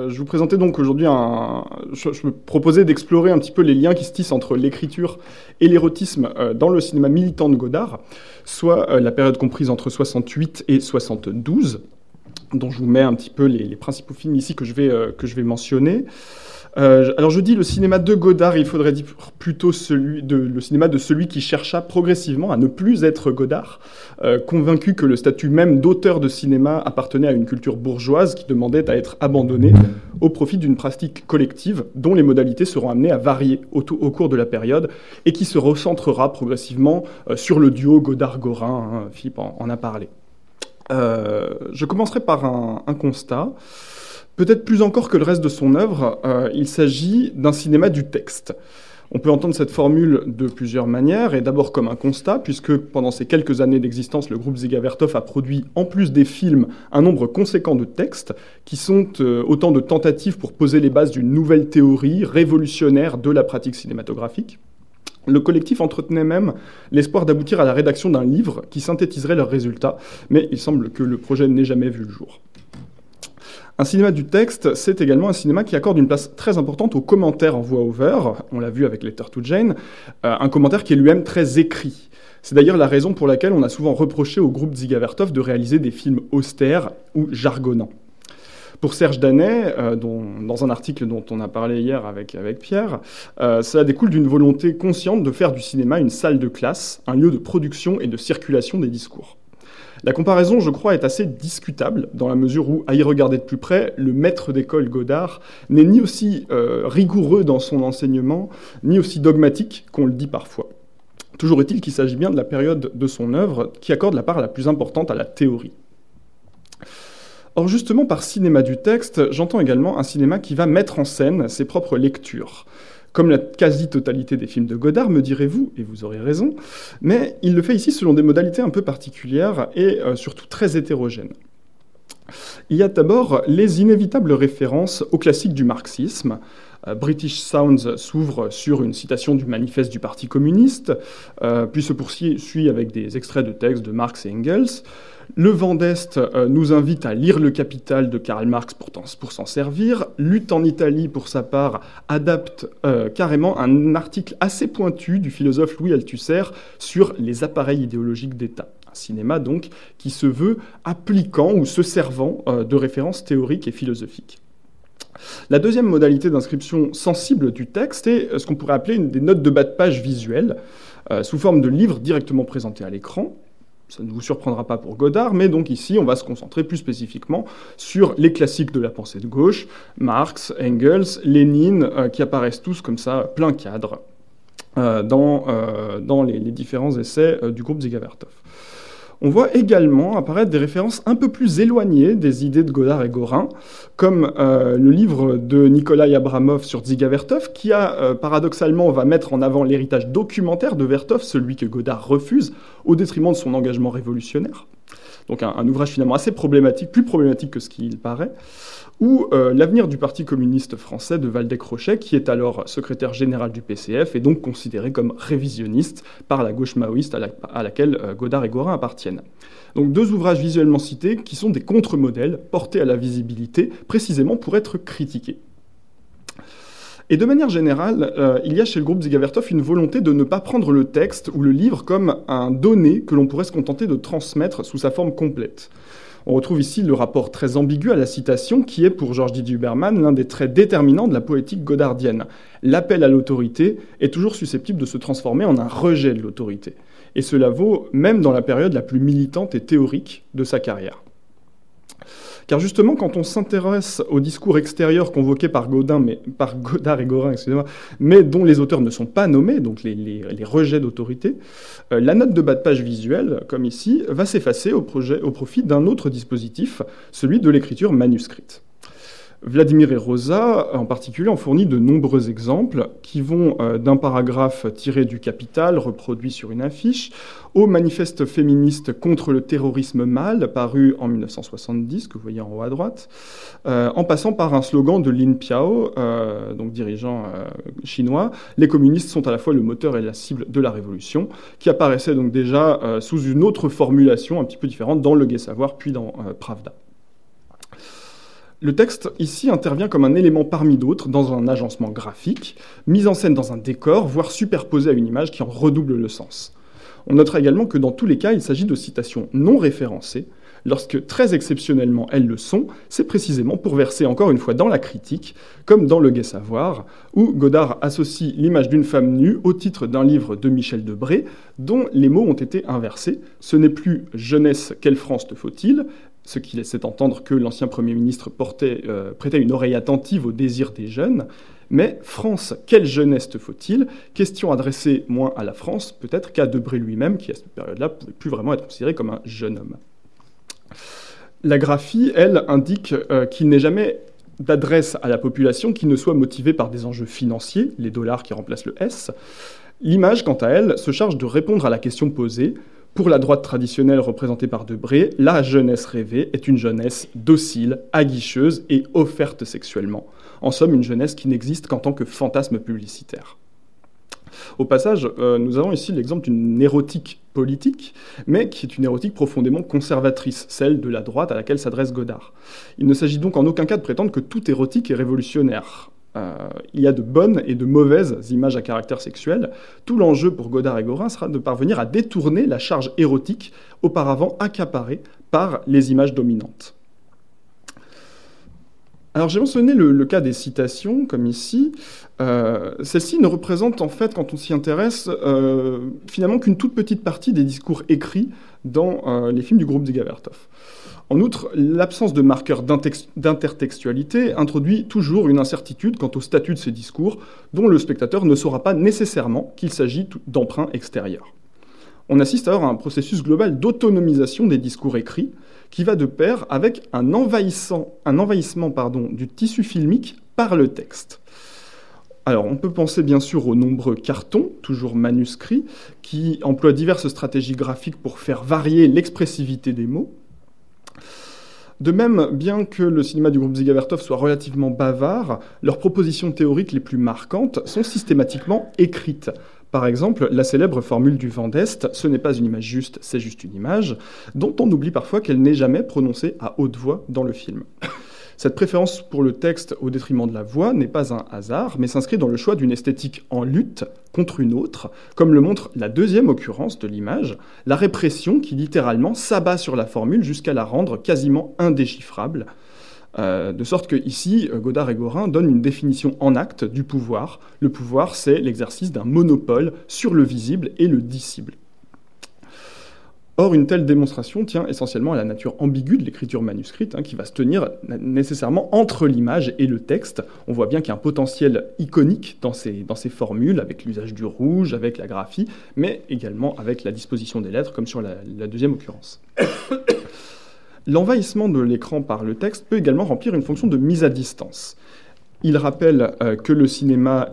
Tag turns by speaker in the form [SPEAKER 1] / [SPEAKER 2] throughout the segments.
[SPEAKER 1] Je vous présentais donc aujourd'hui je me proposais d'explorer un petit peu les liens qui se tissent entre l'écriture et l'érotisme dans le cinéma militant de Godard, soit la période comprise entre 68 et 72, dont je vous mets un petit peu les principaux films ici que je vais mentionner. Alors je dis le cinéma de Godard, il faudrait dire plutôt le cinéma de celui qui chercha progressivement à ne plus être Godard, convaincu que le statut même d'auteur de cinéma appartenait à une culture bourgeoise qui demandait à être abandonnée au profit d'une pratique collective dont les modalités seront amenées à varier au cours de la période et qui se recentrera progressivement sur le duo Godard-Gorin, hein, Philippe en a parlé. Je commencerai par un constat. Peut-être plus encore que le reste de son œuvre, il s'agit d'un cinéma du texte. On peut entendre cette formule de plusieurs manières, et d'abord comme un constat, puisque pendant ces quelques années d'existence, le groupe Dziga-Vertov a produit, en plus des films, un nombre conséquent de textes, qui sont autant de tentatives pour poser les bases d'une nouvelle théorie révolutionnaire de la pratique cinématographique. Le collectif entretenait même l'espoir d'aboutir à la rédaction d'un livre qui synthétiserait leurs résultats, mais il semble que le projet n'ait jamais vu le jour. Un cinéma du texte, c'est également un cinéma qui accorde une place très importante aux commentaires en voix-over, on l'a vu avec Letter to Jane, un commentaire qui est lui-même très écrit. C'est d'ailleurs la raison pour laquelle on a souvent reproché au groupe Dziga-Vertov de réaliser des films austères ou jargonnants. Pour Serge Danet, dans un article dont on a parlé hier avec Pierre, cela découle d'une volonté consciente de faire du cinéma une salle de classe, un lieu de production et de circulation des discours. La comparaison, je crois, est assez discutable, dans la mesure où, à y regarder de plus près, le maître d'école Godard n'est ni aussi rigoureux dans son enseignement, ni aussi dogmatique qu'on le dit parfois. Toujours est-il qu'il s'agit bien de la période de son œuvre qui accorde la part la plus importante à la théorie. Or, justement, par cinéma du texte, j'entends également un cinéma qui va mettre en scène ses propres lectures. Comme la quasi-totalité des films de Godard, me direz-vous, et vous aurez raison, mais il le fait ici selon des modalités un peu particulières et surtout très hétérogènes. Il y a d'abord les inévitables références aux classiques du marxisme. British Sounds s'ouvre sur une citation du manifeste du Parti communiste, puis se poursuit avec des extraits de textes de Marx et Engels. Le Vent d'Est nous invite à lire Le Capital de Karl Marx pour s'en servir. Lutte en Italie, pour sa part, adapte carrément un article assez pointu du philosophe Louis Althusser sur les appareils idéologiques d'État. Un cinéma, donc, qui se veut appliquant ou se servant de références théoriques et philosophiques. La deuxième modalité d'inscription sensible du texte est ce qu'on pourrait appeler des notes de bas de page visuelles, sous forme de livres directement présentés à l'écran. Ça ne vous surprendra pas pour Godard, mais donc ici, on va se concentrer plus spécifiquement sur les classiques de la pensée de gauche, Marx, Engels, Lénine, qui apparaissent tous comme ça, plein cadre, dans les différents essais du groupe Dziga-Vertov. On voit également apparaître des références un peu plus éloignées des idées de Godard et Gorin, comme le livre de Nikolai Abramov sur Dziga-Vertov, qui paradoxalement va mettre en avant l'héritage documentaire de Vertov, celui que Godard refuse, au détriment de son engagement révolutionnaire. Donc un ouvrage finalement assez problématique, plus problématique que ce qu'il paraît, ou l'avenir du Parti communiste français de Waldeck-Rochet, qui est alors secrétaire général du PCF et donc considéré comme révisionniste par la gauche maoïste à laquelle Godard et Gorin appartiennent. Donc deux ouvrages visuellement cités qui sont des contre-modèles portés à la visibilité, précisément pour être critiqués. Et de manière générale, il y a chez le groupe Dziga-Vertov une volonté de ne pas prendre le texte ou le livre comme un donné que l'on pourrait se contenter de transmettre sous sa forme complète. On retrouve ici le rapport très ambigu à la citation qui est, pour Georges Didier Huberman, l'un des traits déterminants de la poétique godardienne. L'appel à l'autorité est toujours susceptible de se transformer en un rejet de l'autorité. Et cela vaut même dans la période la plus militante et théorique de sa carrière. Car justement, quand on s'intéresse au discours extérieur convoqué par Godard et Gorin, mais dont les auteurs ne sont pas nommés, donc les rejets d'autorité, la note de bas de page visuelle, comme ici, va s'effacer au profit d'un autre dispositif, celui de l'écriture manuscrite. Vladimir et Rosa, en particulier, ont fourni de nombreux exemples qui vont d'un paragraphe tiré du Capital, reproduit sur une affiche, au manifeste féministe contre le terrorisme mâle, paru en 1970, que vous voyez en haut à droite, en passant par un slogan de Lin Piao, donc dirigeant chinois, « Les communistes sont à la fois le moteur et la cible de la révolution », qui apparaissait donc déjà sous une autre formulation un petit peu différente dans Le Gai Savoir, puis dans Pravda. Le texte, ici, intervient comme un élément parmi d'autres dans un agencement graphique, mis en scène dans un décor, voire superposé à une image qui en redouble le sens. On notera également que dans tous les cas, il s'agit de citations non référencées. Lorsque, très exceptionnellement, elles le sont, c'est précisément pour verser encore une fois dans la critique, comme dans Le Gai Savoir, où Godard associe l'image d'une femme nue au titre d'un livre de Michel Debré, dont les mots ont été inversés. Ce n'est plus « Jeunesse, quelle France te faut-il ?» ce qui laissait entendre que l'ancien Premier ministre prêtait une oreille attentive aux désirs des jeunes, mais « France, quelle jeunesse te faut-il ?» Question adressée moins à la France, peut-être qu'à Debré lui-même, qui à cette période-là ne pouvait plus vraiment être considéré comme un jeune homme. La graphie, elle, indique qu'il n'est jamais d'adresse à la population qui ne soit motivée par des enjeux financiers, les dollars qui remplacent le S. L'image, quant à elle, se charge de répondre à la question posée. Pour la droite traditionnelle représentée par Debré, la jeunesse rêvée est une jeunesse docile, aguicheuse et offerte sexuellement. En somme, une jeunesse qui n'existe qu'en tant que fantasme publicitaire. Au passage, nous avons ici l'exemple d'une érotique politique, mais qui est une érotique profondément conservatrice, celle de la droite à laquelle s'adresse Godard. Il ne s'agit donc en aucun cas de prétendre que toute érotique est révolutionnaire. Il y a de bonnes et de mauvaises images à caractère sexuel. Tout l'enjeu pour Godard et Gorin sera de parvenir à détourner la charge érotique auparavant accaparée par les images dominantes. Alors j'ai mentionné le cas des citations, comme ici. Celles-ci ne représentent en fait, quand on s'y intéresse, finalement qu'une toute petite partie des discours écrits dans les films du groupe Dziga Vertov. En outre, l'absence de marqueurs d'intertextualité introduit toujours une incertitude quant au statut de ces discours, dont le spectateur ne saura pas nécessairement qu'il s'agit d'emprunts extérieurs. On assiste alors à un processus global d'autonomisation des discours écrits, qui va de pair avec un envahissement du tissu filmique par le texte. Alors, on peut penser bien sûr aux nombreux cartons, toujours manuscrits, qui emploient diverses stratégies graphiques pour faire varier l'expressivité des mots. De même, bien que le cinéma du groupe Dziga Vertov soit relativement bavard, leurs propositions théoriques les plus marquantes sont systématiquement écrites. Par exemple, la célèbre formule du vent d'Est, ce n'est pas une image juste, c'est juste une image, dont on oublie parfois qu'elle n'est jamais prononcée à haute voix dans le film. Cette préférence pour le texte au détriment de la voix n'est pas un hasard, mais s'inscrit dans le choix d'une esthétique en lutte contre une autre, comme le montre la deuxième occurrence de l'image, la répression qui littéralement s'abat sur la formule jusqu'à la rendre quasiment indéchiffrable. De sorte que ici, Godard et Gorin donnent une définition en acte du pouvoir. Le pouvoir, c'est l'exercice d'un monopole sur le visible et le dissible. Or, une telle démonstration tient essentiellement à la nature ambiguë de l'écriture manuscrite, qui va se tenir nécessairement entre l'image et le texte. On voit bien qu'il y a un potentiel iconique dans ces formules, avec l'usage du rouge, avec la graphie, mais également avec la disposition des lettres, comme sur la deuxième occurrence. L'envahissement de l'écran par le texte peut également remplir une fonction de mise à distance. Il rappelle que le cinéma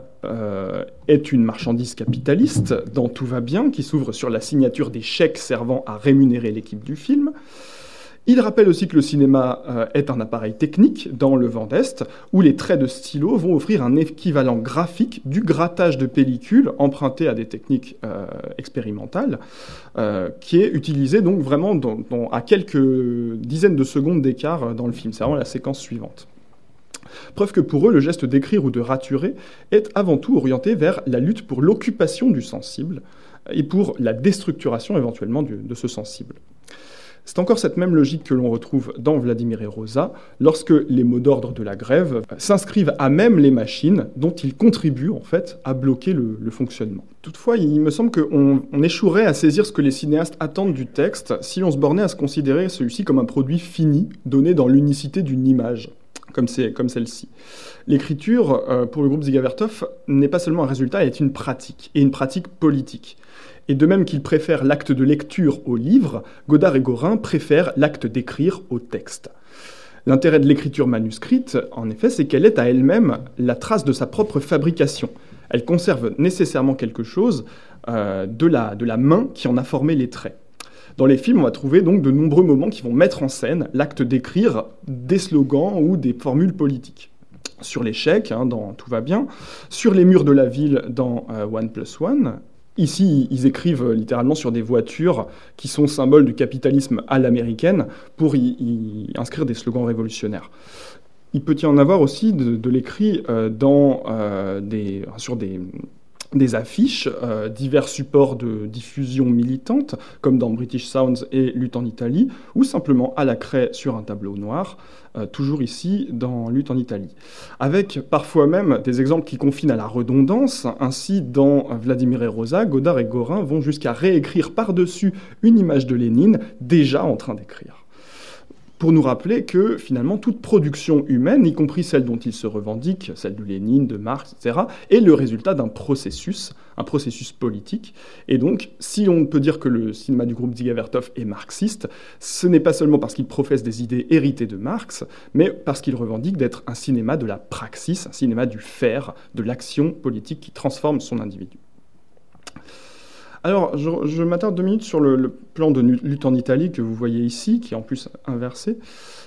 [SPEAKER 1] est une marchandise capitaliste, dans Tout va bien, qui s'ouvre sur la signature des chèques servant à rémunérer l'équipe du film. Il rappelle aussi que le cinéma est un appareil technique, dans Le vent d'Est, où les traits de stylo vont offrir un équivalent graphique du grattage de pellicule emprunté à des techniques expérimentales, qui est utilisé donc vraiment à quelques dizaines de secondes d'écart dans le film. C'est vraiment la séquence suivante. Preuve que pour eux, le geste d'écrire ou de raturer est avant tout orienté vers la lutte pour l'occupation du sensible et pour la déstructuration éventuellement de ce sensible. C'est encore cette même logique que l'on retrouve dans Vladimir et Rosa, lorsque les mots d'ordre de la grève s'inscrivent à même les machines dont ils contribuent en fait à bloquer le fonctionnement. Toutefois, il me semble qu'on échouerait à saisir ce que les cinéastes attendent du texte si on se bornait à se considérer celui-ci comme un produit fini, donné dans l'unicité d'une image, comme celle-ci. L'écriture, pour le groupe Dziga Vertov, n'est pas seulement un résultat, elle est une pratique, et une pratique politique. Et de même qu'ils préfèrent l'acte de lecture au livre, Godard et Gorin préfèrent l'acte d'écrire au texte. L'intérêt de l'écriture manuscrite, en effet, c'est qu'elle est à elle-même la trace de sa propre fabrication. Elle conserve nécessairement quelque chose de la main qui en a formé les traits. Dans les films, on va trouver donc de nombreux moments qui vont mettre en scène l'acte d'écrire des slogans ou des formules politiques. Sur les chèques, dans Tout va bien, sur les murs de la ville dans 1+1. Ici, ils écrivent littéralement sur des voitures qui sont symboles du capitalisme à l'américaine pour y inscrire des slogans révolutionnaires. Il peut y en avoir aussi de l'écrit sur des affiches, divers supports de diffusion militante, comme dans British Sounds et Lutte en Italie, ou simplement à la craie sur un tableau noir, toujours ici dans Lutte en Italie. Avec parfois même des exemples qui confinent à la redondance. Ainsi, dans Vladimir et Rosa, Godard et Gorin vont jusqu'à réécrire par-dessus une image de Lénine déjà en train d'écrire. Pour nous rappeler que, finalement, toute production humaine, y compris celle dont ils se revendiquent, celle de Lénine, de Marx, etc., est le résultat d'un processus politique. Et donc, si on peut dire que le cinéma du groupe Dziga Vertov est marxiste, ce n'est pas seulement parce qu'il professe des idées héritées de Marx, mais parce qu'il revendique d'être un cinéma de la praxis, un cinéma du faire, de l'action politique qui transforme son individu. Alors, je m'attarde 2 minutes sur le plan de Lutte en Italie que vous voyez ici, qui est en plus inversé,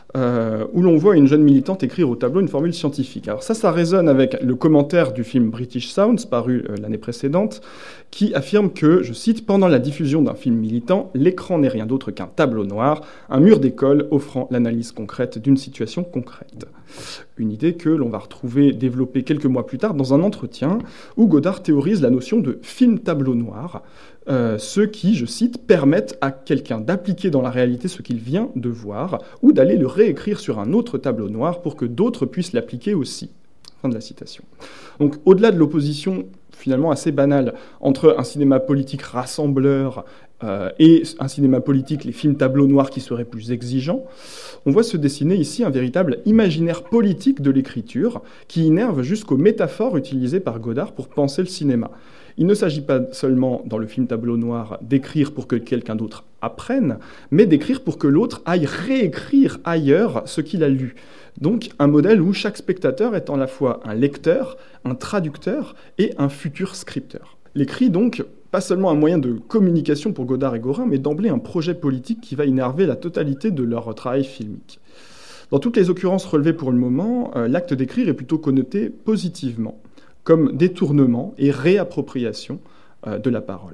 [SPEAKER 1] où l'on voit une jeune militante écrire au tableau une formule scientifique. Alors ça résonne avec le commentaire du film British Sounds, paru l'année précédente, qui affirme que, je cite, « Pendant la diffusion d'un film militant, l'écran n'est rien d'autre qu'un tableau noir, un mur d'école offrant l'analyse concrète d'une situation concrète. » Une idée que l'on va retrouver développée quelques mois plus tard dans un entretien où Godard théorise la notion de film tableau noir, ceux qui, je cite, permettent à quelqu'un d'appliquer dans la réalité ce qu'il vient de voir ou d'aller le réécrire sur un autre tableau noir pour que d'autres puissent l'appliquer aussi. Fin de la citation. Donc, au-delà de l'opposition finalement assez banale entre un cinéma politique rassembleur et un cinéma politique, les films tableaux noirs qui seraient plus exigeants, on voit se dessiner ici un véritable imaginaire politique de l'écriture qui innerve jusqu'aux métaphores utilisées par Godard pour penser le cinéma. Il ne s'agit pas seulement, dans le film tableau noir, d'écrire pour que quelqu'un d'autre apprenne, mais d'écrire pour que l'autre aille réécrire ailleurs ce qu'il a lu. Donc un modèle où chaque spectateur est à la fois un lecteur, un traducteur et un futur scripteur. L'écrit donc, pas seulement un moyen de communication pour Godard et Gorin, mais d'emblée un projet politique qui va innerver la totalité de leur travail filmique. Dans toutes les occurrences relevées pour le moment, l'acte d'écrire est plutôt connoté positivement, comme détournement et réappropriation de la parole.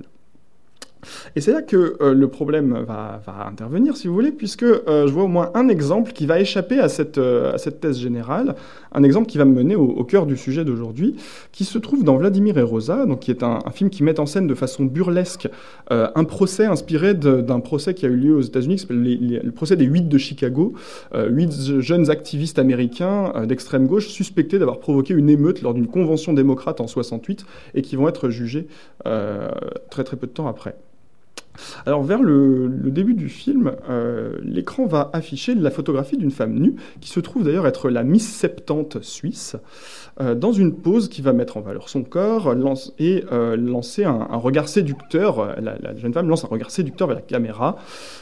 [SPEAKER 1] Et c'est là que le problème va intervenir, si vous voulez, puisque je vois au moins un exemple qui va échapper à cette thèse générale, un exemple qui va me mener au cœur du sujet d'aujourd'hui, qui se trouve dans Vladimir et Rosa, donc qui est un film qui met en scène de façon burlesque un procès inspiré d'un procès qui a eu lieu aux États-Unis, qui s'appelle le procès des 8 de Chicago, 8 jeunes activistes américains d'extrême gauche suspectés d'avoir provoqué une émeute lors d'une convention démocrate en 68 et qui vont être jugés très très peu de temps après. Alors vers le début du film, l'écran va afficher la photographie d'une femme nue, qui se trouve d'ailleurs être la Miss Septante suisse, dans une pose qui va mettre en valeur son corps et lancer un regard séducteur. La jeune femme lance un regard séducteur vers la caméra,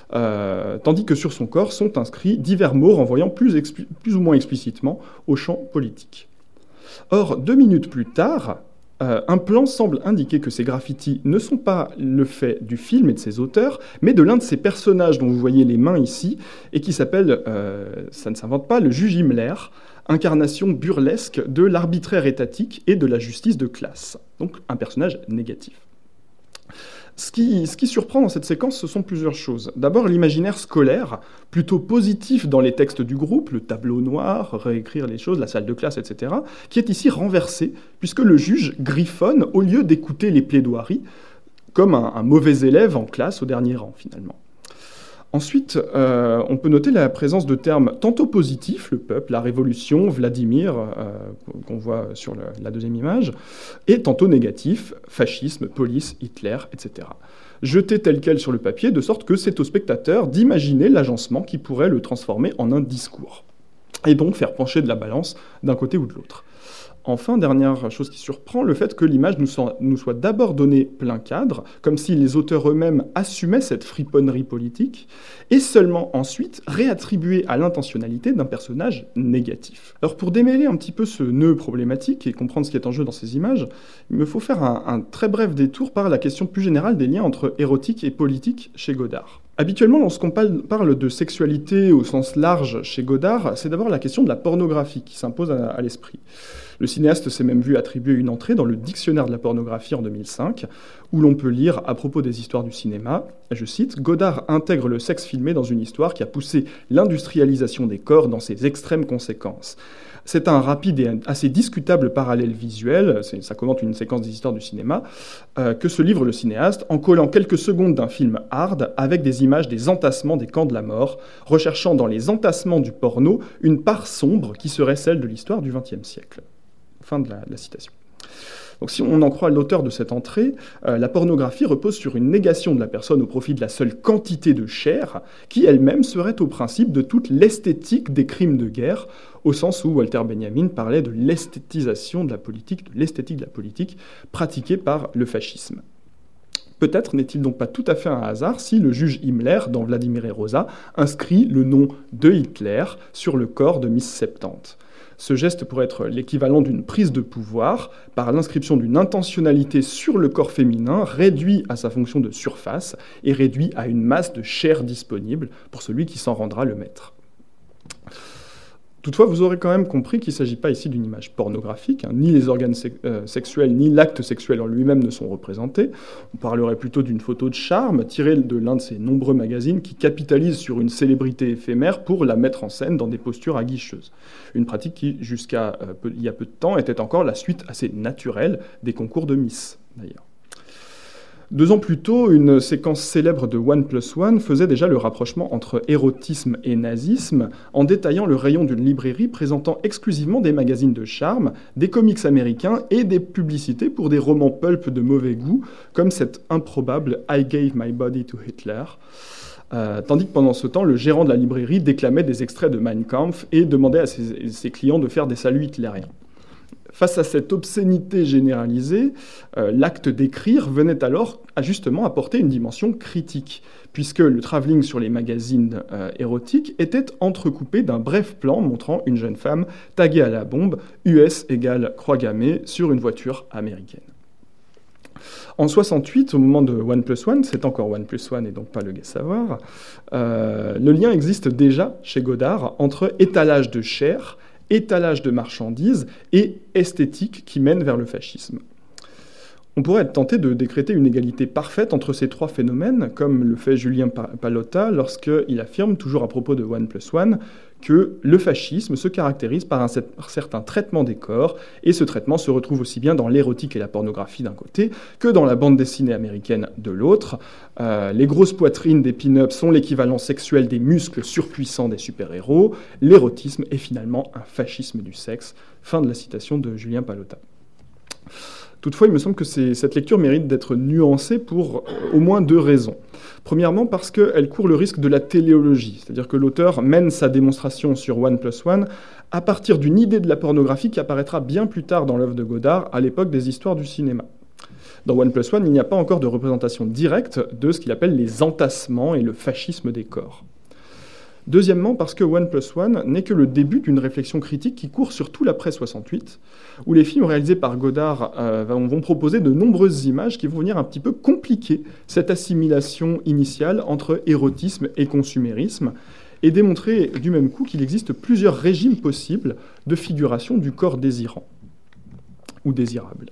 [SPEAKER 1] tandis que sur son corps sont inscrits divers mots renvoyant plus ou moins explicitement au champ politique. Or, 2 minutes plus tard, un plan semble indiquer que ces graffitis ne sont pas le fait du film et de ses auteurs, mais de l'un de ces personnages dont vous voyez les mains ici, et qui s'appelle, ça ne s'invente pas, le juge Himmler, incarnation burlesque de l'arbitraire étatique et de la justice de classe. Donc un personnage négatif. Ce qui surprend dans cette séquence, ce sont plusieurs choses. D'abord, l'imaginaire scolaire, plutôt positif dans les textes du groupe, le tableau noir, réécrire les choses, la salle de classe, etc., qui est ici renversé, puisque le juge griffonne au lieu d'écouter les plaidoiries, comme un mauvais élève en classe au dernier rang, finalement. Ensuite, on peut noter la présence de termes tantôt positifs, le peuple, la révolution, Vladimir, qu'on voit sur la deuxième image, et tantôt négatifs, fascisme, police, Hitler, etc. Jetés tel quel sur le papier, de sorte que c'est au spectateur d'imaginer l'agencement qui pourrait le transformer en un discours, et donc faire pencher de la balance d'un côté ou de l'autre. Enfin, dernière chose qui surprend, le fait que l'image nous soit d'abord donnée plein cadre, comme si les auteurs eux-mêmes assumaient cette friponnerie politique, et seulement ensuite réattribuée à l'intentionnalité d'un personnage négatif. Alors pour démêler un petit peu ce nœud problématique et comprendre ce qui est en jeu dans ces images, il me faut faire un très bref détour par la question plus générale des liens entre érotique et politique chez Godard. Habituellement, lorsqu'on parle de sexualité au sens large chez Godard, c'est d'abord la question de la pornographie qui s'impose à l'esprit. Le cinéaste s'est même vu attribuer une entrée dans le dictionnaire de la pornographie en 2005, où l'on peut lire à propos des histoires du cinéma, je cite, « Godard intègre le sexe filmé dans une histoire qui a poussé l'industrialisation des corps dans ses extrêmes conséquences. C'est un rapide et assez discutable parallèle visuel, ça commente une séquence des histoires du cinéma, que se livre le cinéaste en collant quelques secondes d'un film hard avec des images des entassements des camps de la mort, recherchant dans les entassements du porno une part sombre qui serait celle de l'histoire du XXe siècle. » Fin de la citation. Donc si on en croit l'auteur de cette entrée, la pornographie repose sur une négation de la personne au profit de la seule quantité de chair, qui elle-même serait au principe de toute l'esthétique des crimes de guerre, au sens où Walter Benjamin parlait de l'esthétisation de la politique, de l'esthétique de la politique pratiquée par le fascisme. Peut-être n'est-il donc pas tout à fait un hasard si le juge Himmler, dans Vladimir et Rosa, inscrit le nom de Hitler sur le corps de Miss Septante. Ce geste pourrait être l'équivalent d'une prise de pouvoir par l'inscription d'une intentionnalité sur le corps féminin réduit à sa fonction de surface et réduit à une masse de chair disponible pour celui qui s'en rendra le maître. Toutefois, vous aurez quand même compris qu'il ne s'agit pas ici d'une image pornographique, ni les organes sexuels, ni l'acte sexuel en lui-même ne sont représentés. On parlerait plutôt d'une photo de charme tirée de l'un de ces nombreux magazines qui capitalisent sur une célébrité éphémère pour la mettre en scène dans des postures aguicheuses. Une pratique qui, jusqu'à il y a peu de temps, était encore la suite assez naturelle des concours de Miss, d'ailleurs. 2 ans plus tôt, une séquence célèbre de 1+1 faisait déjà le rapprochement entre érotisme et nazisme en détaillant le rayon d'une librairie présentant exclusivement des magazines de charme, des comics américains et des publicités pour des romans pulp de mauvais goût, comme cette improbable « I gave my body to Hitler ». Tandis que pendant ce temps, le gérant de la librairie déclamait des extraits de Mein Kampf et demandait à ses clients de faire des saluts hitlériens. Face à cette obscénité généralisée, l'acte d'écrire venait alors justement apporter une dimension critique, puisque le travelling sur les magazines érotiques était entrecoupé d'un bref plan montrant une jeune femme taguée à la bombe US égale croix gammée sur une voiture américaine. En 68, au moment de 1+1, c'est encore 1+1 et donc pas le gai savoir, le lien existe déjà chez Godard entre étalage de chair, étalage de marchandises et esthétique qui mène vers le fascisme. On pourrait être tenté de décréter une égalité parfaite entre ces 3 phénomènes, comme le fait Julien Palotta lorsqu'il affirme, toujours à propos de 1+1, que le fascisme se caractérise par un certain traitement des corps, et ce traitement se retrouve aussi bien dans l'érotique et la pornographie d'un côté, que dans la bande dessinée américaine de l'autre. Les grosses poitrines des pin-ups sont l'équivalent sexuel des muscles surpuissants des super-héros. L'érotisme est finalement un fascisme du sexe. Fin de la citation de Julien Palotta. Toutefois, il me semble que cette lecture mérite d'être nuancée pour au moins 2 raisons. Premièrement, parce qu'elle court le risque de la téléologie, c'est-à-dire que l'auteur mène sa démonstration sur 1+1 à partir d'une idée de la pornographie qui apparaîtra bien plus tard dans l'œuvre de Godard, à l'époque des histoires du cinéma. Dans 1+1, il n'y a pas encore de représentation directe de ce qu'il appelle les entassements et le fascisme des corps. Deuxièmement, parce que 1+1 n'est que le début d'une réflexion critique qui court surtout l'après 68, où les films réalisés par Godard vont proposer de nombreuses images qui vont venir un petit peu compliquer cette assimilation initiale entre érotisme et consumérisme, et démontrer du même coup qu'il existe plusieurs régimes possibles de figuration du corps désirant, ou désirable.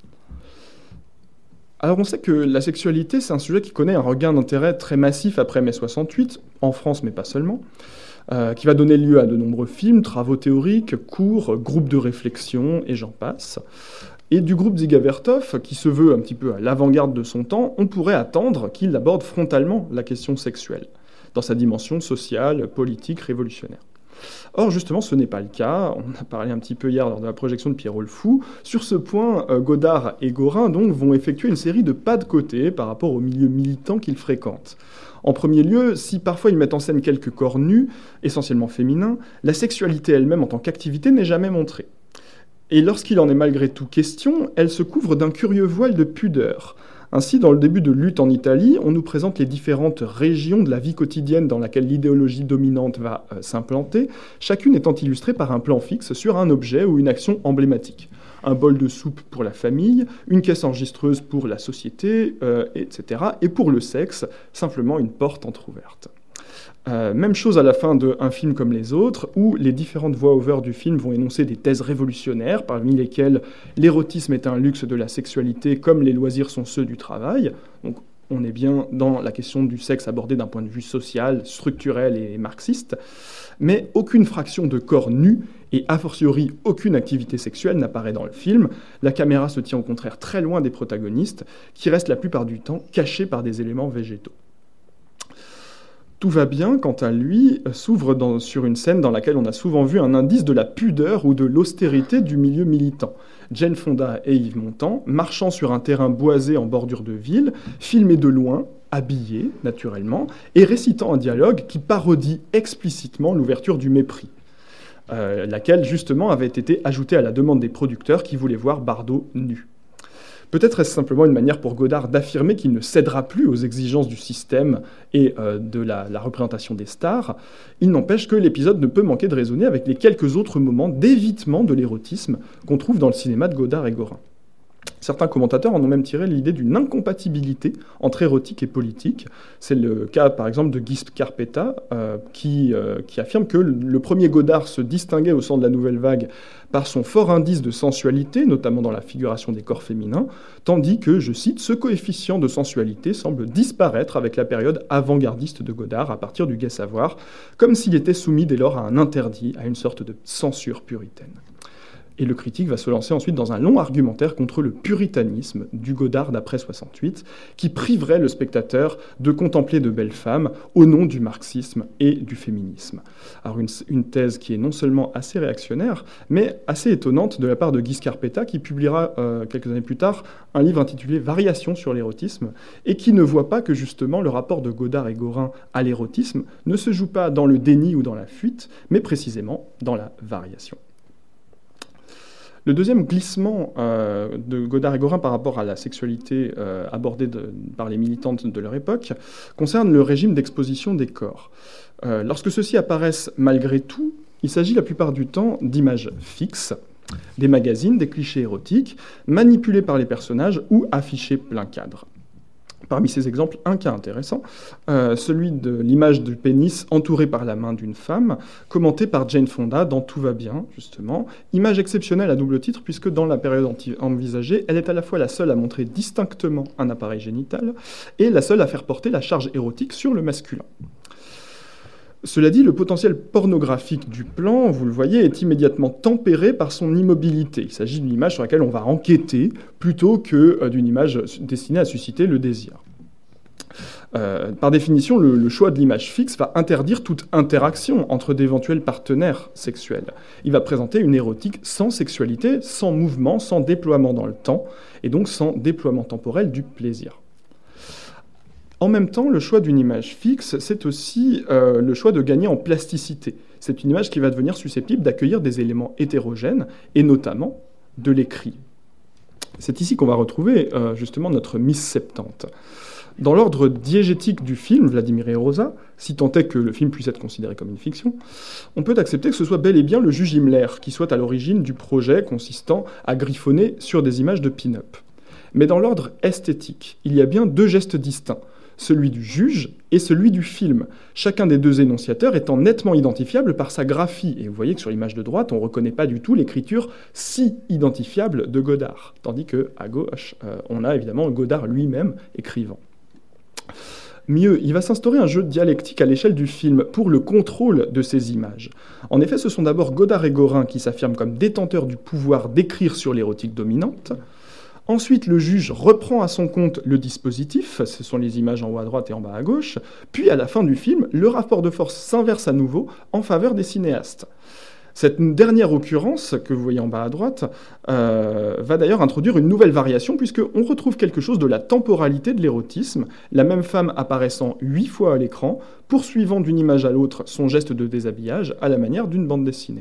[SPEAKER 1] Alors on sait que la sexualité, c'est un sujet qui connaît un regain d'intérêt très massif après mai 68, en France mais pas seulement, qui va donner lieu à de nombreux films, travaux théoriques, cours, groupes de réflexion, et j'en passe. Et du groupe Dziga Vertov, qui se veut un petit peu à l'avant-garde de son temps, on pourrait attendre qu'il aborde frontalement la question sexuelle, dans sa dimension sociale, politique, révolutionnaire. Or, justement, ce n'est pas le cas. On a parlé un petit peu hier lors de la projection de Pierrot le Fou. Sur ce point, Godard et Gorin donc, vont effectuer une série de pas de côté par rapport au milieu militant qu'ils fréquentent. En premier lieu, si parfois ils mettent en scène quelques corps nus, essentiellement féminins, la sexualité elle-même en tant qu'activité n'est jamais montrée. Et lorsqu'il en est malgré tout question, elle se couvre d'un curieux voile de pudeur. Ainsi, dans le début de Lutte en Italie, on nous présente les différentes régions de la vie quotidienne dans laquelle l'idéologie dominante va s'implanter, chacune étant illustrée par un plan fixe sur un objet ou une action emblématique. un bol de soupe pour la famille, une caisse enregistreuse pour la société, etc. Et pour le sexe, simplement une porte entrouverte. Même chose à la fin d'un film comme les autres, où les différentes voix-over du film vont énoncer des thèses révolutionnaires, parmi lesquelles l'érotisme est un luxe de la sexualité, comme les loisirs sont ceux du travail. Donc, on est bien dans la question du sexe abordée d'un point de vue social, structurel et marxiste, mais aucune fraction de corps nu et a fortiori aucune activité sexuelle n'apparaît dans le film. La caméra se tient au contraire très loin des protagonistes, qui restent la plupart du temps cachés par des éléments végétaux. Tout va bien, quant à lui, s'ouvre sur une scène dans laquelle on a souvent vu un indice de la pudeur ou de l'austérité du milieu militant. Jane Fonda et Yves Montand, marchant sur un terrain boisé en bordure de ville, filmés de loin, habillés, naturellement, et récitant un dialogue qui parodie explicitement l'ouverture du Mépris, laquelle, justement, avait été ajoutée à la demande des producteurs qui voulaient voir Bardot nu. Peut-être est-ce simplement une manière pour Godard d'affirmer qu'il ne cédera plus aux exigences du système et de la représentation des stars. Il n'empêche que l'épisode ne peut manquer de résonner avec les quelques autres moments d'évitement de l'érotisme qu'on trouve dans le cinéma de Godard et Gorin. Certains commentateurs en ont même tiré l'idée d'une incompatibilité entre érotique et politique. C'est le cas, par exemple, de Guy Scarpetta, qui affirme que le premier Godard se distinguait au sein de la Nouvelle Vague par son fort indice de sensualité, notamment dans la figuration des corps féminins, tandis que, je cite, « ce coefficient de sensualité semble disparaître avec la période avant-gardiste de Godard à partir du Gai Savoir, comme s'il était soumis dès lors à un interdit, à une sorte de censure puritaine ». Et le critique va se lancer ensuite dans un long argumentaire contre le puritanisme du Godard d'après 68, qui priverait le spectateur de contempler de belles femmes au nom du marxisme et du féminisme. Alors une thèse qui est non seulement assez réactionnaire, mais assez étonnante de la part de Guy Scarpetta, qui publiera quelques années plus tard un livre intitulé « Variations sur l'érotisme », et qui ne voit pas que justement le rapport de Godard et Gorin à l'érotisme ne se joue pas dans le déni ou dans la fuite, mais précisément dans la variation. Le deuxième glissement de Godard et Gorin par rapport à la sexualité abordée par les militantes de leur époque concerne le régime d'exposition des corps. Lorsque ceux-ci apparaissent malgré tout, il s'agit la plupart du temps d'images fixes, des magazines, des clichés érotiques, manipulés par les personnages ou affichés plein cadre. Parmi ces exemples, un cas intéressant, celui de l'image du pénis entouré par la main d'une femme, commentée par Jane Fonda dans Tout va bien, justement. Image exceptionnelle à double titre, puisque dans la période envisagée, elle est à la fois la seule à montrer distinctement un appareil génital et la seule à faire porter la charge érotique sur le masculin. Cela dit, le potentiel pornographique du plan, vous le voyez, est immédiatement tempéré par son immobilité. Il s'agit d'une image sur laquelle on va enquêter plutôt que d'une image destinée à susciter le désir. Par définition, le choix de l'image fixe va interdire toute interaction entre d'éventuels partenaires sexuels. Il va présenter une érotique sans sexualité, sans mouvement, sans déploiement dans le temps, et donc sans déploiement temporel du plaisir. En même temps, le choix d'une image fixe, c'est aussi le choix de gagner en plasticité. C'est une image qui va devenir susceptible d'accueillir des éléments hétérogènes, et notamment de l'écrit. C'est ici qu'on va retrouver justement notre Miss Septante. Dans l'ordre diégétique du film, Vladimir et Rosa, si tant est que le film puisse être considéré comme une fiction, on peut accepter que ce soit bel et bien le juge Himmler qui soit à l'origine du projet consistant à griffonner sur des images de pin-up. Mais dans l'ordre esthétique, il y a bien deux gestes distincts, celui du juge et celui du film, chacun des deux énonciateurs étant nettement identifiable par sa graphie. Et vous voyez que sur l'image de droite, on ne reconnaît pas du tout l'écriture si identifiable de Godard, tandis qu'à gauche, on a évidemment Godard lui-même écrivant. Mieux, il va s'instaurer un jeu dialectique à l'échelle du film pour le contrôle de ces images. En effet, ce sont d'abord Godard et Gorin qui s'affirment comme détenteurs du pouvoir d'écrire sur l'érotique dominante. Ensuite, le juge reprend à son compte le dispositif, ce sont les images en haut à droite et en bas à gauche, puis à la fin du film, le rapport de force s'inverse à nouveau en faveur des cinéastes. Cette dernière occurrence, que vous voyez en bas à droite, va d'ailleurs introduire une nouvelle variation, puisqu'on retrouve quelque chose de la temporalité de l'érotisme, la même femme apparaissant 8 fois à l'écran, poursuivant d'une image à l'autre son geste de déshabillage à la manière d'une bande dessinée.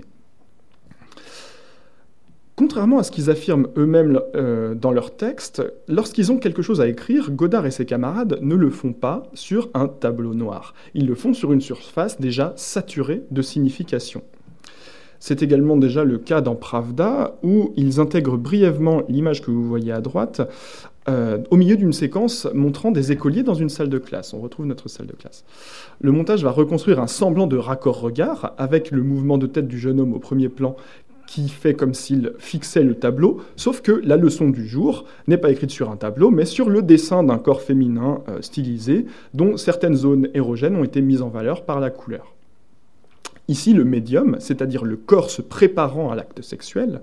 [SPEAKER 1] Contrairement à ce qu'ils affirment eux-mêmes dans leurs textes, lorsqu'ils ont quelque chose à écrire, Godard et ses camarades ne le font pas sur un tableau noir. Ils le font sur une surface déjà saturée de signification. C'est également déjà le cas dans Pravda, où ils intègrent brièvement l'image que vous voyez à droite, au milieu d'une séquence montrant des écoliers dans une salle de classe. On retrouve notre salle de classe. Le montage va reconstruire un semblant de raccord-regard, avec le mouvement de tête du jeune homme au premier plan, qui fait comme s'il fixait le tableau, sauf que la leçon du jour n'est pas écrite sur un tableau, mais sur le dessin d'un corps féminin stylisé, dont certaines zones érogènes ont été mises en valeur par la couleur. Ici, le médium, c'est-à-dire le corps se préparant à l'acte sexuel,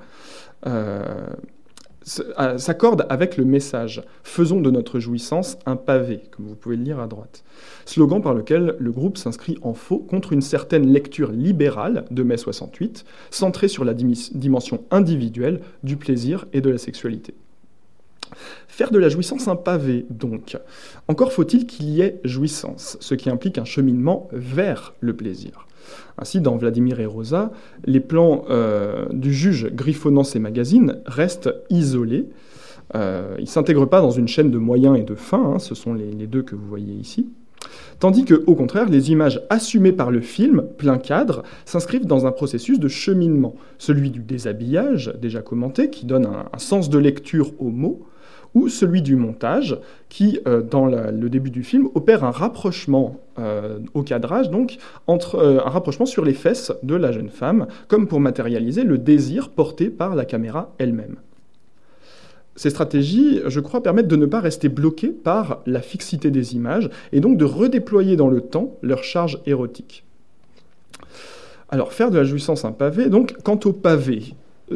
[SPEAKER 1] s'accorde avec le message « Faisons de notre jouissance un pavé », comme vous pouvez le lire à droite. Slogan par lequel le groupe s'inscrit en faux contre une certaine lecture libérale de mai 68, centrée sur la dimension individuelle du plaisir et de la sexualité. Faire de la jouissance un pavé, donc. Encore faut-il qu'il y ait jouissance, ce qui implique un cheminement vers le plaisir. Ainsi, dans Vladimir et Rosa, les plans du juge griffonnant ses magazines restent isolés. Ils ne s'intègrent pas dans une chaîne de moyens et de fins, ce sont les deux que vous voyez ici. Tandis que, au contraire, les images assumées par le film, plein cadre, s'inscrivent dans un processus de cheminement, celui du déshabillage, déjà commenté, qui donne un sens de lecture aux mots, ou celui du montage, qui, dans le début du film, opère un rapprochement au cadrage, donc un rapprochement sur les fesses de la jeune femme, comme pour matérialiser le désir porté par la caméra elle-même. Ces stratégies, je crois, permettent de ne pas rester bloqués par la fixité des images, et donc de redéployer dans le temps leur charge érotique. Alors, faire de la jouissance un pavé, donc, quant au pavé,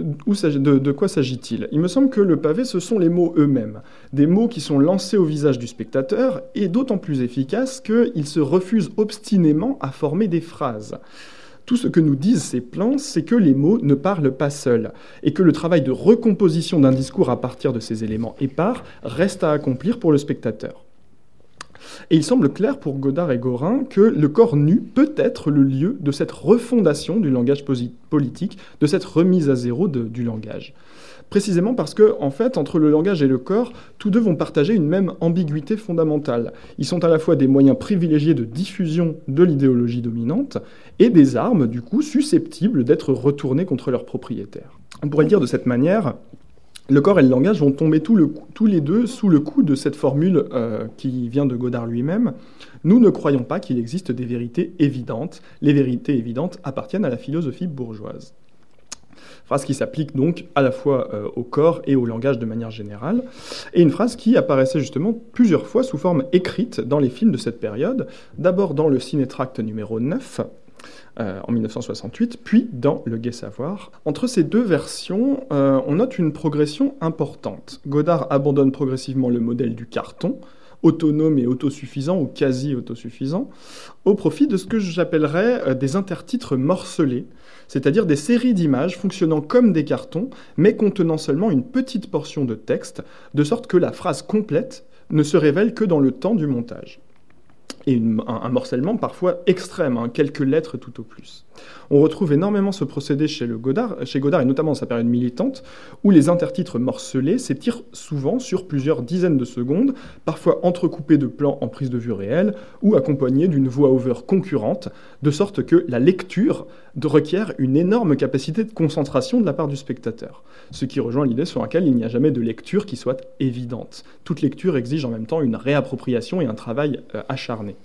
[SPEAKER 1] de quoi s'agit-il ? Il me semble que le pavé, ce sont les mots eux-mêmes. Des mots qui sont lancés au visage du spectateur, et d'autant plus efficaces qu'ils se refusent obstinément à former des phrases. Tout ce que nous disent ces plans, c'est que les mots ne parlent pas seuls, et que le travail de recomposition d'un discours à partir de ces éléments épars reste à accomplir pour le spectateur. Et il semble clair pour Godard et Gorin que le corps nu peut être le lieu de cette refondation du langage politique, de cette remise à zéro du langage. Précisément parce que, en fait, entre le langage et le corps, tous deux vont partager une même ambiguïté fondamentale. Ils sont à la fois des moyens privilégiés de diffusion de l'idéologie dominante et des armes, du coup, susceptibles d'être retournées contre leurs propriétaires. On pourrait le dire de cette manière, le corps et le langage vont tomber tous les deux sous le coup de cette formule qui vient de Godard lui-même. Nous ne croyons pas qu'il existe des vérités évidentes. Les vérités évidentes appartiennent à la philosophie bourgeoise. Phrase qui s'applique donc à la fois au corps et au langage de manière générale, et une phrase qui apparaissait justement plusieurs fois sous forme écrite dans les films de cette période, d'abord dans le Cinétract numéro 9, en 1968, puis dans Le Gai Savoir. Entre ces deux versions, on note une progression importante. Godard abandonne progressivement le modèle du carton, autonome et autosuffisant, ou quasi-autosuffisant, au profit de ce que j'appellerais des intertitres morcelés, c'est-à-dire des séries d'images fonctionnant comme des cartons, mais contenant seulement une petite portion de texte, de sorte que la phrase complète ne se révèle que dans le temps du montage. Et un morcellement parfois extrême, quelques lettres tout au plus. On retrouve énormément ce procédé chez Godard, et notamment dans sa période militante, où les intertitres morcelés s'étirent souvent sur plusieurs dizaines de secondes, parfois entrecoupés de plans en prise de vue réelle, ou accompagnés d'une voix-over concurrente, de sorte que la lecture requiert une énorme capacité de concentration de la part du spectateur. Ce qui rejoint l'idée sur laquelle il n'y a jamais de lecture qui soit évidente. Toute lecture exige en même temps une réappropriation et un travail acharné.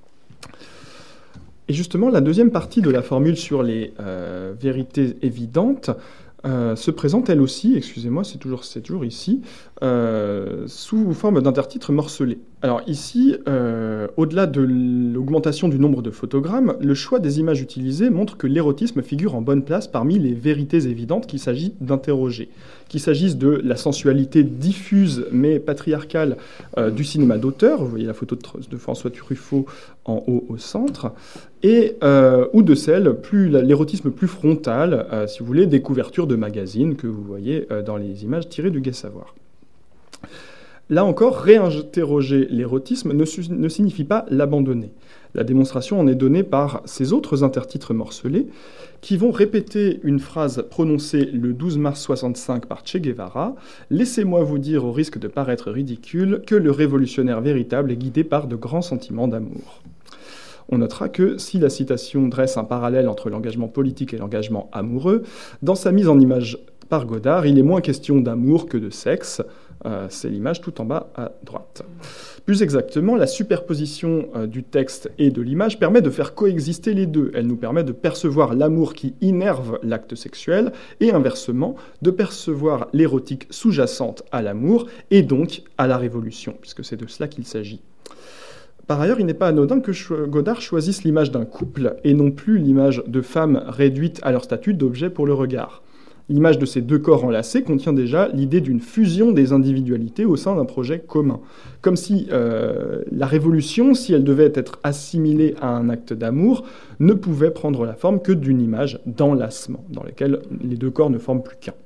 [SPEAKER 1] Et justement, la deuxième partie de la formule sur les vérités évidentes se présente elle aussi, excusez-moi, c'est toujours ici, sous forme d'intertitres morcelés. Alors ici, au-delà de l'augmentation du nombre de photogrammes, le choix des images utilisées montre que l'érotisme figure en bonne place parmi les vérités évidentes qu'il s'agit d'interroger. Qu'il s'agisse de la sensualité diffuse mais patriarcale du cinéma d'auteur, vous voyez la photo de François Truffaut en haut au centre, et, ou de l'érotisme plus frontal, si vous voulez, des couvertures de magazines que vous voyez dans les images tirées du Gai Savoir. Là encore, réinterroger l'érotisme ne signifie pas l'abandonner. La démonstration en est donnée par ces autres intertitres morcelés qui vont répéter une phrase prononcée le 12 mars 65 par Che Guevara « Laissez-moi vous dire, au risque de paraître ridicule, que le révolutionnaire véritable est guidé par de grands sentiments d'amour ». On notera que si la citation dresse un parallèle entre l'engagement politique et l'engagement amoureux, dans sa mise en image par Godard, il est moins question d'amour que de sexe. C'est l'image tout en bas à droite. Plus exactement, la superposition du texte et de l'image permet de faire coexister les deux. Elle nous permet de percevoir l'amour qui innerve l'acte sexuel et inversement, de percevoir l'érotique sous-jacente à l'amour et donc à la révolution, puisque c'est de cela qu'il s'agit. Par ailleurs, il n'est pas anodin que Godard choisisse l'image d'un couple et non plus l'image de femmes réduites à leur statut d'objet pour le regard. L'image de ces deux corps enlacés contient déjà l'idée d'une fusion des individualités au sein d'un projet commun. Comme si la révolution, si elle devait être assimilée à un acte d'amour, ne pouvait prendre la forme que d'une image d'enlacement, dans laquelle les deux corps ne forment plus qu'un.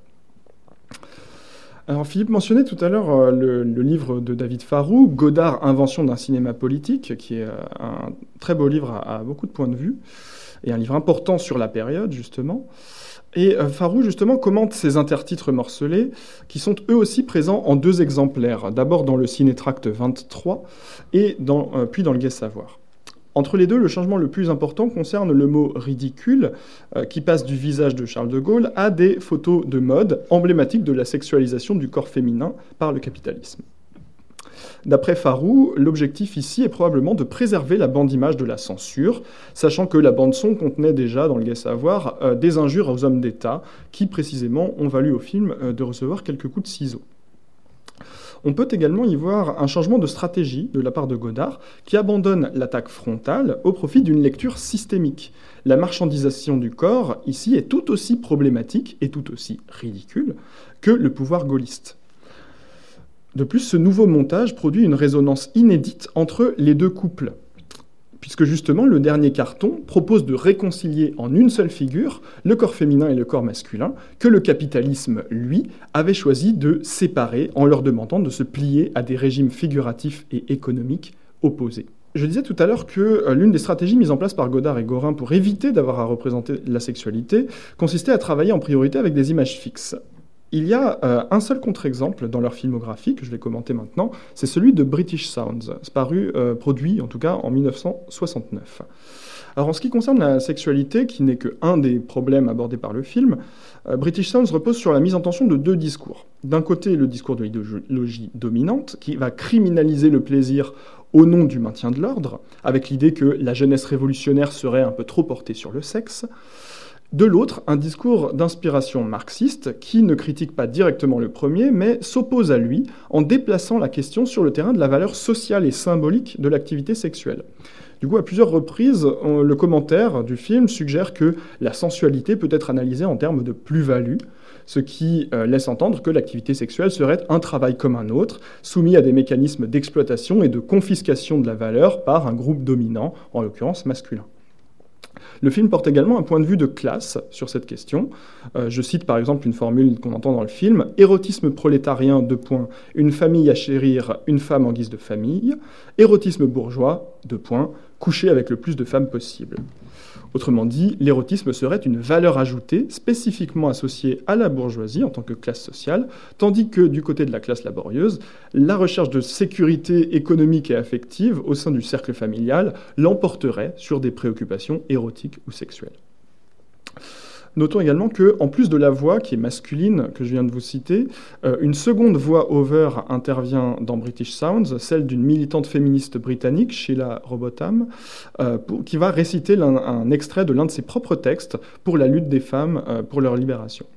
[SPEAKER 1] Alors Philippe mentionnait tout à l'heure le livre de David Farrou, Godard, Invention d'un cinéma politique, qui est un très beau livre à beaucoup de points de vue, et un livre important sur la période, justement. Et Farrou, justement, commente ces intertitres morcelés, qui sont eux aussi présents en deux exemplaires, d'abord dans le Cinétract 23, et puis dans le Gai Savoir. Entre les deux, le changement le plus important concerne le mot « ridicule », qui passe du visage de Charles de Gaulle à des photos de mode emblématiques de la sexualisation du corps féminin par le capitalisme. D'après Farrou, l'objectif ici est probablement de préserver la bande-image de la censure, sachant que la bande-son contenait déjà, dans le Gai Savoir, des injures aux hommes d'État, qui précisément ont valu au film de recevoir quelques coups de ciseaux. On peut également y voir un changement de stratégie de la part de Godard, qui abandonne l'attaque frontale au profit d'une lecture systémique. La marchandisation du corps, ici, est tout aussi problématique et tout aussi ridicule que le pouvoir gaulliste. De plus, ce nouveau montage produit une résonance inédite entre les deux couples, puisque justement le dernier carton propose de réconcilier en une seule figure le corps féminin et le corps masculin, que le capitalisme, lui, avait choisi de séparer en leur demandant de se plier à des régimes figuratifs et économiques opposés. Je disais tout à l'heure que l'une des stratégies mises en place par Godard et Gorin pour éviter d'avoir à représenter la sexualité consistait à travailler en priorité avec des images fixes. Il y a un seul contre-exemple dans leur filmographie, que je vais commenter maintenant, c'est celui de British Sounds, produit en tout cas en 1969. Alors en ce qui concerne la sexualité, qui n'est qu'un des problèmes abordés par le film, British Sounds repose sur la mise en tension de deux discours. D'un côté, le discours de l'idéologie dominante, qui va criminaliser le plaisir au nom du maintien de l'ordre, avec l'idée que la jeunesse révolutionnaire serait un peu trop portée sur le sexe. De l'autre, un discours d'inspiration marxiste qui ne critique pas directement le premier, mais s'oppose à lui en déplaçant la question sur le terrain de la valeur sociale et symbolique de l'activité sexuelle. Du coup, à plusieurs reprises, le commentaire du film suggère que la sensualité peut être analysée en termes de plus-value, ce qui laisse entendre que l'activité sexuelle serait un travail comme un autre, soumis à des mécanismes d'exploitation et de confiscation de la valeur par un groupe dominant, en l'occurrence masculin. Le film porte également un point de vue de classe sur cette question. Je cite par exemple une formule qu'on entend dans le film « Érotisme prolétarien, une famille à chérir, une femme en guise de famille. Érotisme bourgeois, coucher avec le plus de femmes possible. » Autrement dit, l'érotisme serait une valeur ajoutée spécifiquement associée à la bourgeoisie en tant que classe sociale, tandis que du côté de la classe laborieuse, la recherche de sécurité économique et affective au sein du cercle familial l'emporterait sur des préoccupations érotiques ou sexuelles. Notons également qu'en plus de la voix, qui est masculine, que je viens de vous citer, une seconde voix over intervient dans British Sounds, celle d'une militante féministe britannique, Sheila Robotham, qui va réciter un extrait de l'un de ses propres textes pour la lutte des femmes pour leur libération.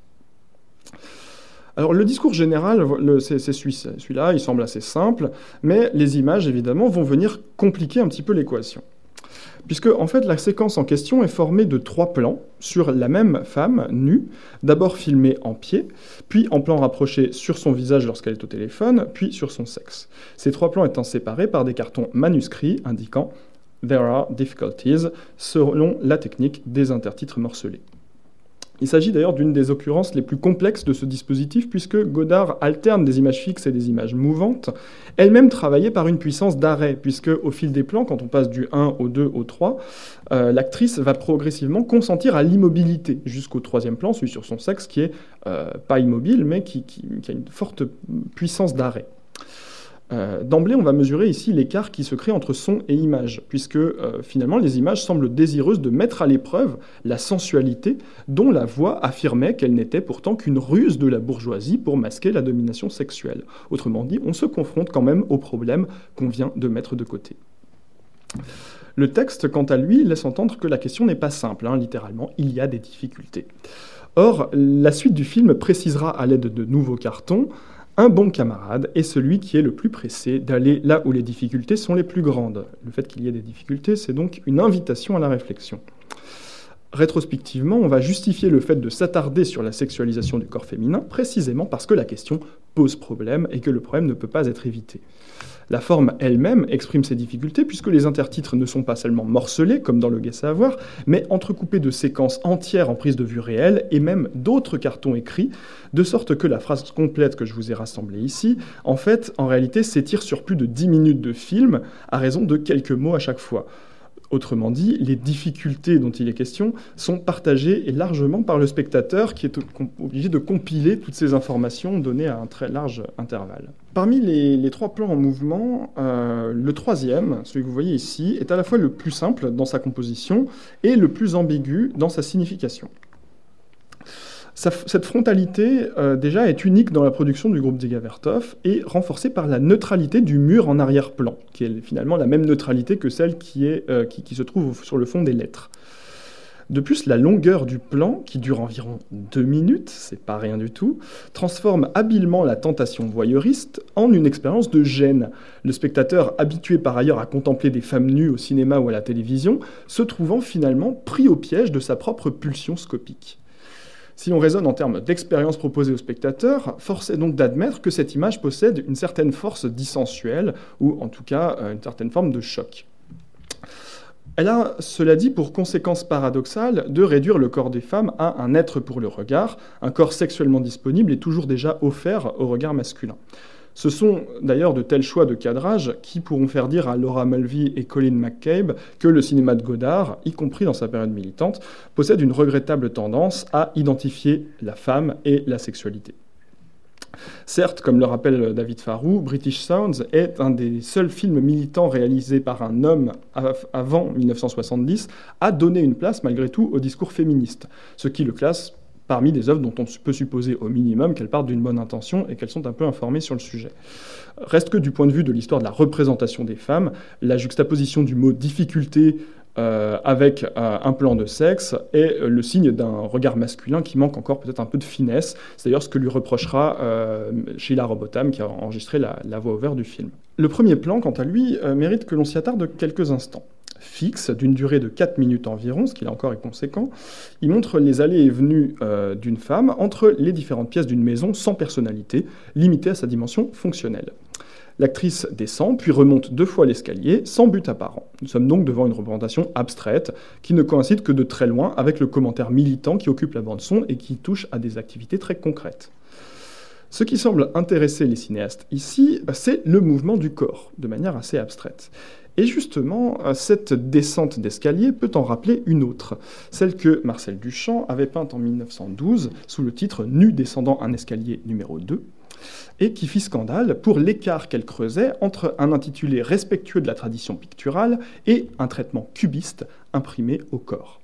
[SPEAKER 1] Alors le discours général, c'est celui-là, il semble assez simple, mais les images, évidemment, vont venir compliquer un petit peu l'équation. Puisque, en fait, la séquence en question est formée de 3 plans sur la même femme nue, d'abord filmée en pied, puis en plan rapproché sur son visage lorsqu'elle est au téléphone, puis sur son sexe. Ces 3 plans étant séparés par des cartons manuscrits indiquant « There are difficulties » selon la technique des intertitres morcelés. Il s'agit d'ailleurs d'une des occurrences les plus complexes de ce dispositif, puisque Godard alterne des images fixes et des images mouvantes, elles-mêmes travaillées par une puissance d'arrêt, puisque au fil des plans, quand on passe du 1 au 2 au 3, l'actrice va progressivement consentir à l'immobilité, jusqu'au 3e plan, celui sur son sexe, qui est pas immobile, mais qui a une forte puissance d'arrêt. D'emblée, on va mesurer ici l'écart qui se crée entre son et image, puisque finalement les images semblent désireuses de mettre à l'épreuve la sensualité dont la voix affirmait qu'elle n'était pourtant qu'une ruse de la bourgeoisie pour masquer la domination sexuelle. Autrement dit, on se confronte quand même au problème qu'on vient de mettre de côté. Le texte, quant à lui, laisse entendre que la question n'est pas simple, littéralement, il y a des difficultés. Or, la suite du film précisera à l'aide de nouveaux cartons: un bon camarade est celui qui est le plus pressé d'aller là où les difficultés sont les plus grandes. Le fait qu'il y ait des difficultés, c'est donc une invitation à la réflexion. Rétrospectivement, on va justifier le fait de s'attarder sur la sexualisation du corps féminin précisément parce que la question pose problème et que le problème ne peut pas être évité. La forme elle-même exprime ces difficultés puisque les intertitres ne sont pas seulement morcelés, comme dans Le Gai Savoir, mais entrecoupés de séquences entières en prise de vue réelle et même d'autres cartons écrits, de sorte que la phrase complète que je vous ai rassemblée ici, en réalité, s'étire sur plus de 10 minutes de film à raison de quelques mots à chaque fois. Autrement dit, les difficultés dont il est question sont partagées et largement par le spectateur qui est obligé de compiler toutes ces informations données à un très large intervalle. Parmi les trois plans en mouvement, le troisième, celui que vous voyez ici, est à la fois le plus simple dans sa composition et le plus ambigu dans sa signification. Cette frontalité, déjà, est unique dans la production du groupe Dziga Vertov et renforcée par la neutralité du mur en arrière-plan, qui est finalement la même neutralité que celle qui se trouve sur le fond des lettres. De plus, la longueur du plan, qui dure environ 2 minutes, c'est pas rien du tout, transforme habilement la tentation voyeuriste en une expérience de gêne. Le spectateur, habitué par ailleurs à contempler des femmes nues au cinéma ou à la télévision, se trouvant finalement pris au piège de sa propre pulsion scopique. Si on raisonne en termes d'expérience proposée au spectateur, force est donc d'admettre que cette image possède une certaine force dissensuelle, ou en tout cas une certaine forme de choc. Elle a, cela dit, pour conséquence paradoxale de réduire le corps des femmes à un être pour le regard, un corps sexuellement disponible et toujours déjà offert au regard masculin. Ce sont d'ailleurs de tels choix de cadrage qui pourront faire dire à Laura Mulvey et Colin McCabe que le cinéma de Godard, y compris dans sa période militante, possède une regrettable tendance à identifier la femme et la sexualité. Certes, comme le rappelle David Farroux, British Sounds est un des seuls films militants réalisés par un homme avant 1970 à donner une place malgré tout au discours féministe, ce qui le classe parmi des œuvres dont on peut supposer au minimum qu'elles partent d'une bonne intention et qu'elles sont un peu informées sur le sujet. Reste que du point de vue de l'histoire de la représentation des femmes, la juxtaposition du mot « difficulté » avec un plan de sexe est le signe d'un regard masculin qui manque encore peut-être un peu de finesse. C'est d'ailleurs ce que lui reprochera Sheila Robotham, qui a enregistré la voix off du film. Le premier plan, quant à lui, mérite que l'on s'y attarde quelques instants. Fixe, d'une durée de 4 minutes environ, ce qui là encore est conséquent, il montre les allées et venues d'une femme entre les différentes pièces d'une maison sans personnalité, limitée à sa dimension fonctionnelle. L'actrice descend, puis remonte 2 fois l'escalier, sans but apparent. Nous sommes donc devant une représentation abstraite, qui ne coïncide que de très loin avec le commentaire militant qui occupe la bande-son et qui touche à des activités très concrètes. Ce qui semble intéresser les cinéastes ici, c'est le mouvement du corps, de manière assez abstraite. Et justement, cette descente d'escalier peut en rappeler une autre, celle que Marcel Duchamp avait peinte en 1912 sous le titre « Nu descendant un escalier numéro 2 », et qui fit scandale pour l'écart qu'elle creusait entre un intitulé respectueux de la tradition picturale et un traitement cubiste imprimé au corps.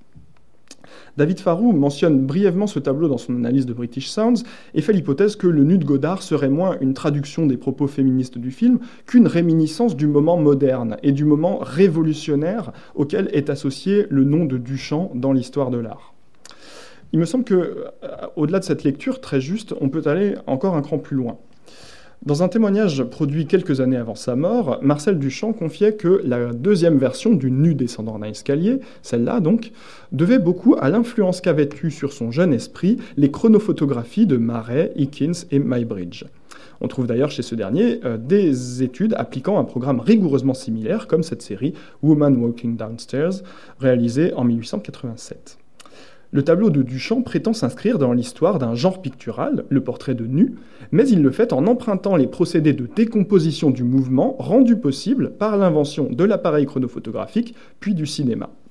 [SPEAKER 1] David Farroux mentionne brièvement ce tableau dans son analyse de British Sounds et fait l'hypothèse que le nu de Godard serait moins une traduction des propos féministes du film qu'une réminiscence du moment moderne et du moment révolutionnaire auquel est associé le nom de Duchamp dans l'histoire de l'art. Il me semble que, au-delà de cette lecture très juste, on peut aller encore un cran plus loin. Dans un témoignage produit quelques années avant sa mort, Marcel Duchamp confiait que la deuxième version du nu descendant d'un escalier, celle-là donc, devait beaucoup à l'influence qu'avaient eue sur son jeune esprit les chronophotographies de Marey, Hickins et Muybridge. On trouve d'ailleurs chez ce dernier des études appliquant un programme rigoureusement similaire, comme cette série Woman Walking Downstairs, réalisée en 1887. Le tableau de Duchamp prétend s'inscrire dans l'histoire d'un genre pictural, le portrait de nu, mais il le fait en empruntant les procédés de décomposition du mouvement rendus possibles par l'invention de l'appareil chronophotographique puis du cinéma.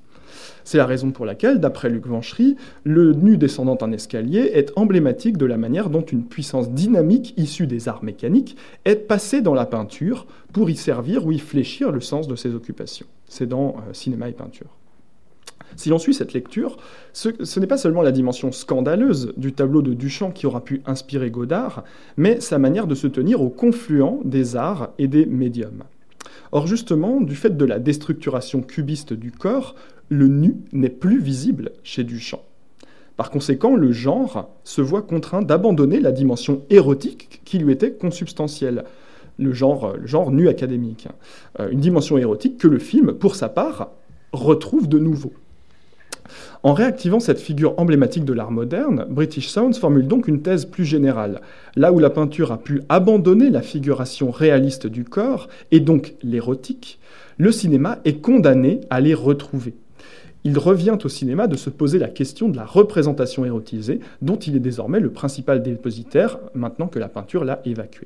[SPEAKER 1] C'est la raison pour laquelle, d'après Luc Vanchery, le nu descendant un escalier est emblématique de la manière dont une puissance dynamique issue des arts mécaniques est passée dans la peinture pour y servir ou y fléchir le sens de ses occupations. C'est dans Cinéma et peinture. Si l'on suit cette lecture, ce n'est pas seulement la dimension scandaleuse du tableau de Duchamp qui aura pu inspirer Godard, mais sa manière de se tenir au confluent des arts et des médiums. Or justement, du fait de la déstructuration cubiste du corps, le nu n'est plus visible chez Duchamp. Par conséquent, le genre se voit contraint d'abandonner la dimension érotique qui lui était consubstantielle, le genre nu académique. Une dimension érotique que le film, pour sa part, retrouve de nouveau. En réactivant cette figure emblématique de l'art moderne, British Sounds formule donc une thèse plus générale. Là où la peinture a pu abandonner la figuration réaliste du corps, et donc l'érotique, le cinéma est condamné à les retrouver. Il revient au cinéma de se poser la question de la représentation érotisée, dont il est désormais le principal dépositaire, maintenant que la peinture l'a évacué.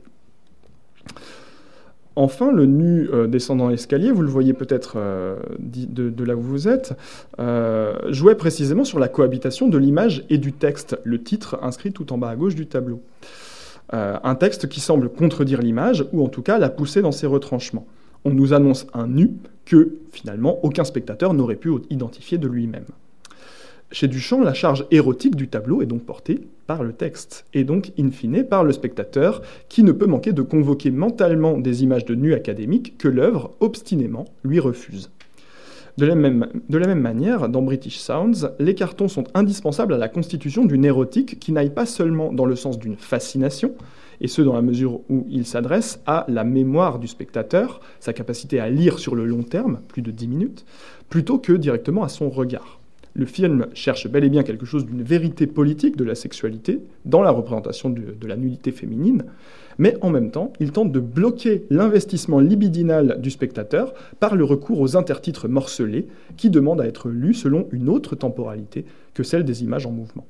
[SPEAKER 1] Enfin, le nu descendant l'escalier, vous le voyez peut-être de là où vous êtes, jouait précisément sur la cohabitation de l'image et du texte, le titre inscrit tout en bas à gauche du tableau. Un texte qui semble contredire l'image, ou en tout cas la pousser dans ses retranchements. On nous annonce un nu que, finalement, aucun spectateur n'aurait pu identifier de lui-même. Chez Duchamp, la charge érotique du tableau est donc portée par le texte, et donc, in fine, par le spectateur, qui ne peut manquer de convoquer mentalement des images de nus académiques que l'œuvre, obstinément, lui refuse. De la même manière, dans British Sounds, les cartons sont indispensables à la constitution d'une érotique qui n'aille pas seulement dans le sens d'une fascination, et ce dans la mesure où il s'adresse à la mémoire du spectateur, sa capacité à lire sur le long terme, plus de 10 minutes, plutôt que directement à son regard. Le film cherche bel et bien quelque chose d'une vérité politique de la sexualité dans la représentation de la nudité féminine, mais en même temps, il tente de bloquer l'investissement libidinal du spectateur par le recours aux intertitres morcelés qui demandent à être lus selon une autre temporalité que celle des images en mouvement.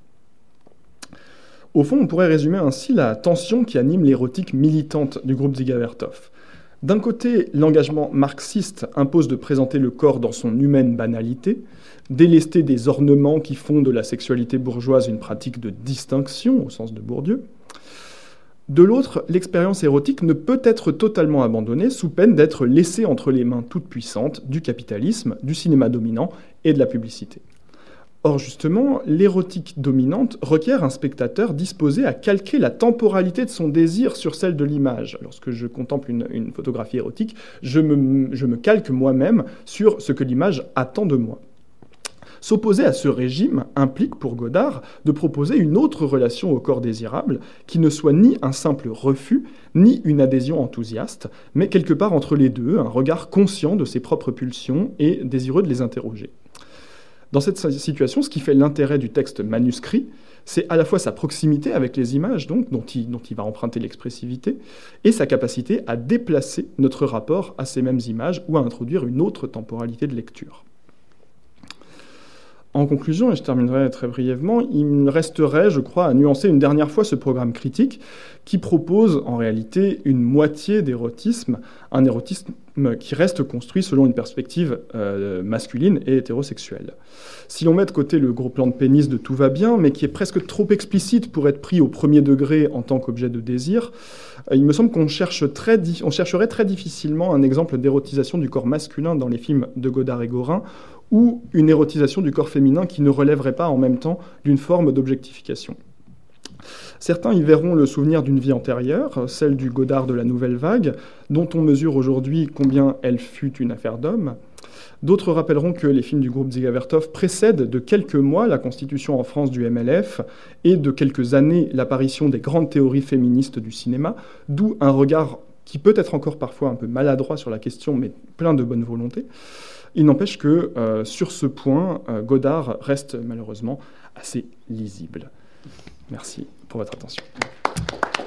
[SPEAKER 1] Au fond, on pourrait résumer ainsi la tension qui anime l'érotique militante du groupe Dziga Vertov. D'un côté, l'engagement marxiste impose de présenter le corps dans son humaine banalité, délester des ornements qui font de la sexualité bourgeoise une pratique de distinction, au sens de Bourdieu. De l'autre, l'expérience érotique ne peut être totalement abandonnée sous peine d'être laissée entre les mains toutes puissantes du capitalisme, du cinéma dominant et de la publicité. Or justement, l'érotique dominante requiert un spectateur disposé à calquer la temporalité de son désir sur celle de l'image. Lorsque je contemple une photographie érotique, je me calque moi-même sur ce que l'image attend de moi. S'opposer à ce régime implique pour Godard de proposer une autre relation au corps désirable qui ne soit ni un simple refus, ni une adhésion enthousiaste, mais quelque part entre les deux, un regard conscient de ses propres pulsions et désireux de les interroger. Dans cette situation, ce qui fait l'intérêt du texte manuscrit, c'est à la fois sa proximité avec les images, donc, dont il va emprunter l'expressivité, et sa capacité à déplacer notre rapport à ces mêmes images ou à introduire une autre temporalité de lecture. En conclusion, et je terminerai très brièvement, il me resterait, je crois, à nuancer une dernière fois ce programme critique qui propose en réalité une moitié d'érotisme, un érotisme qui reste construit selon une perspective masculine et hétérosexuelle. Si l'on met de côté le gros plan de pénis de Tout va bien, mais qui est presque trop explicite pour être pris au premier degré en tant qu'objet de désir, il me semble qu'on chercherait très difficilement un exemple d'érotisation du corps masculin dans les films de Godard et Gorin, ou une érotisation du corps féminin qui ne relèverait pas en même temps d'une forme d'objectification. Certains y verront le souvenir d'une vie antérieure, celle du Godard de la Nouvelle Vague, dont on mesure aujourd'hui combien elle fut une affaire d'homme. D'autres rappelleront que les films du groupe Dziga Vertov précèdent de quelques mois la constitution en France du MLF et de quelques années l'apparition des grandes théories féministes du cinéma, d'où un regard qui peut être encore parfois un peu maladroit sur la question, mais plein de bonne volonté. Il n'empêche que, sur ce point, Godard reste malheureusement assez lisible. Merci pour votre attention.